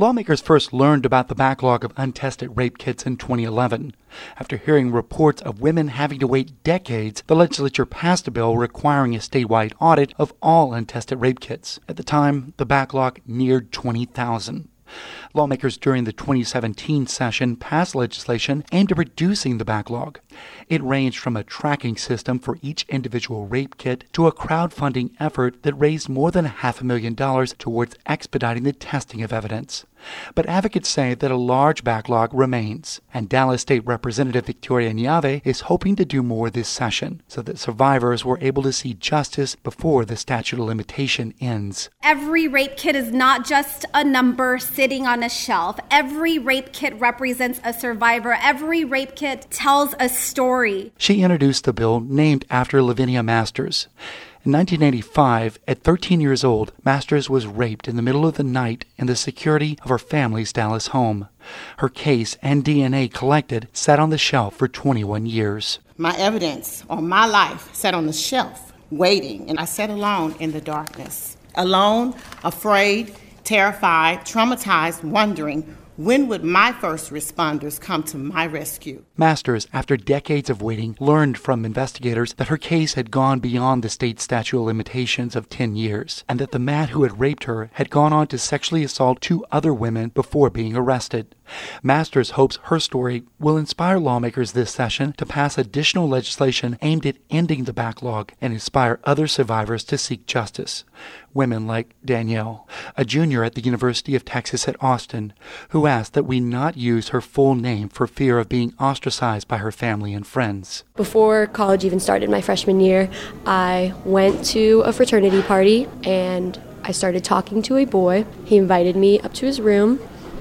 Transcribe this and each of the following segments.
Lawmakers first learned about the backlog of untested rape kits in 2011. After hearing reports of women having to wait decades, the legislature passed a bill requiring a statewide audit of all untested rape kits. At the time, the backlog neared 20,000. Lawmakers during the 2017 session passed legislation aimed at reducing the backlog. It ranged from a tracking system for each individual rape kit to a crowdfunding effort that raised more than $500,000 towards expediting the testing of evidence. But advocates say that a large backlog remains, and Dallas State Representative Victoria Neave is hoping to do more this session so that survivors were able to see justice before the statute of limitation ends. Every rape kit is not just a number sitting on a shelf. Every rape kit represents a survivor. Every rape kit tells a story. She introduced the bill named after Lavinia Masters. In 1985, at 13 years old, Masters was raped in the middle of the night in the security of her family's Dallas home. Her case and DNA collected sat on the shelf for 21 years. My evidence on my life sat on the shelf, waiting, and I sat alone in the darkness. Alone, afraid, terrified, traumatized, wondering, when would my first responders come to my rescue? Masters, after decades of waiting, learned from investigators that her case had gone beyond the state statute of limitations of 10 years, and that the man who had raped her had gone on to sexually assault 2 other women before being arrested. Masters hopes her story will inspire lawmakers this session to pass additional legislation aimed at ending the backlog and inspire other survivors to seek justice. Women like Danielle, a junior at the University of Texas at Austin, who asked that we not use her full name for fear of being ostracized by her family and friends. Before college even started, my freshman year, I went to a fraternity party and I started talking to a boy. He invited me up to his room.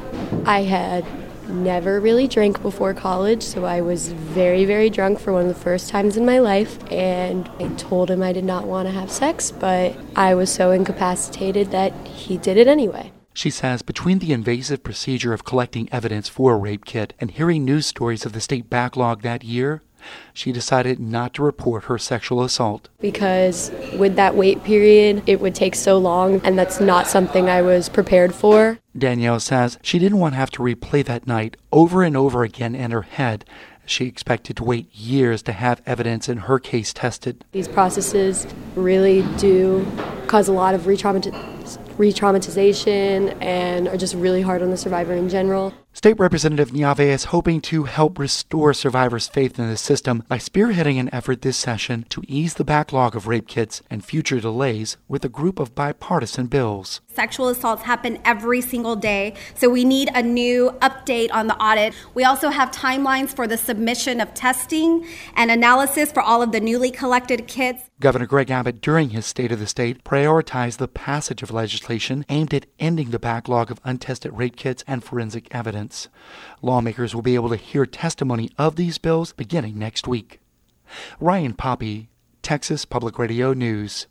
I had never really drank before college, so I was very, very drunk for one of the first times in my life, and I told him I did not want to have sex, but I was so incapacitated that he did it anyway. She says between the invasive procedure of collecting evidence for a rape kit and hearing news stories of the state backlog that year, she decided not to report her sexual assault. Because with that wait period, it would take so long, and that's not something I was prepared for. Danielle says she didn't want to have to replay that night over and over again in her head. She expected to wait years to have evidence in her case tested. These processes really do cause a lot of re-traumatization and are just really hard on the survivor in general. State Representative Neave is hoping to help restore survivors' faith in the system by spearheading an effort this session to ease the backlog of rape kits and future delays with a group of bipartisan bills. Sexual assaults happen every single day, so we need a new update on the audit. We also have timelines for the submission of testing and analysis for all of the newly collected kits. Governor Greg Abbott, during his State of the State, prioritized the passage of legislation aimed at ending the backlog of untested rape kits and forensic evidence. Lawmakers will be able to hear testimony of these bills beginning next week. Ryan Poppy, Texas Public Radio News.